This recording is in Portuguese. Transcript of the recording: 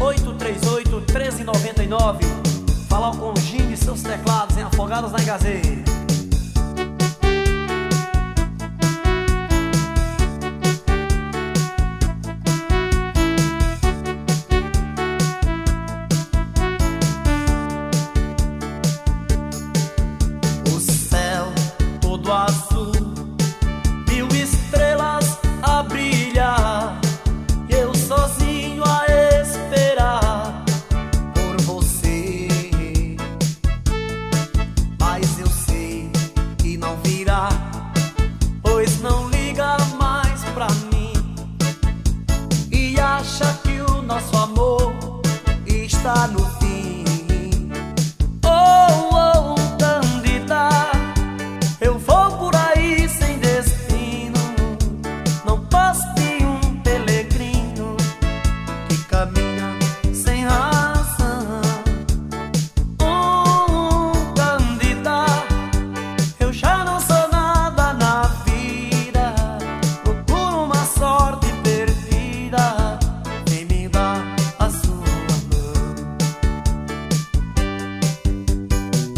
838-1399. Falar com o Jim e seus teclados em Afogados na Engazê. O céu todo azul, mil estrelas a brilhar, e eu sozinho a esperar por você. Mas eu sei que não virá, pois não liga mais pra mim, e acha que o nosso amor está no